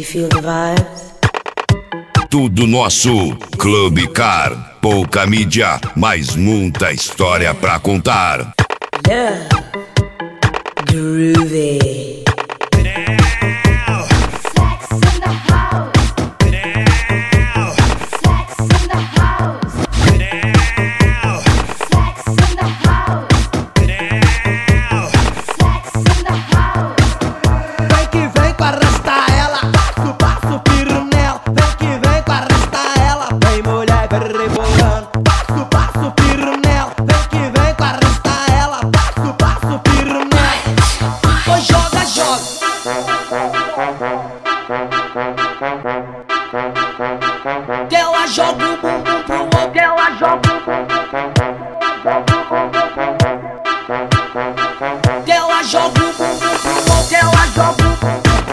you feel the vibes? Tudo nosso, Clube Car. Pouca mídia, mas muita história pra contar. Yeah, groovy. Ela joga o bumbum pro outro, ela joga o ela joga o bumbum pro outro, ela joga o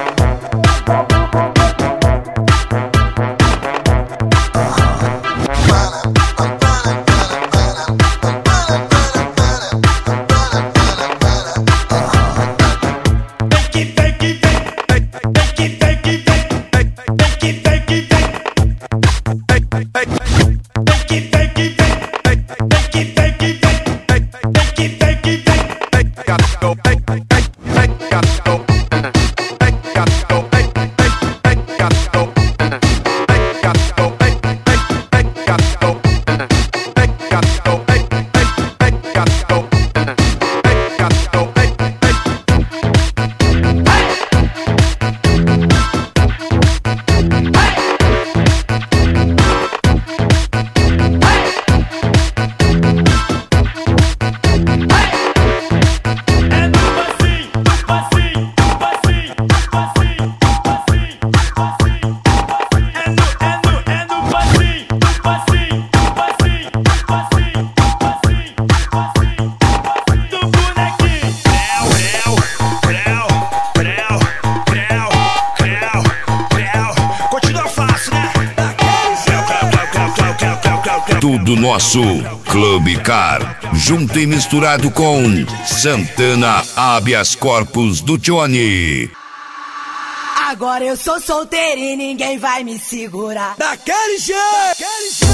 Tudo nosso, Clube Car. Junto e misturado com Santana Habeas Corpus do Johnny. Agora eu sou solteiro e ninguém vai me segurar. Daquele jeito!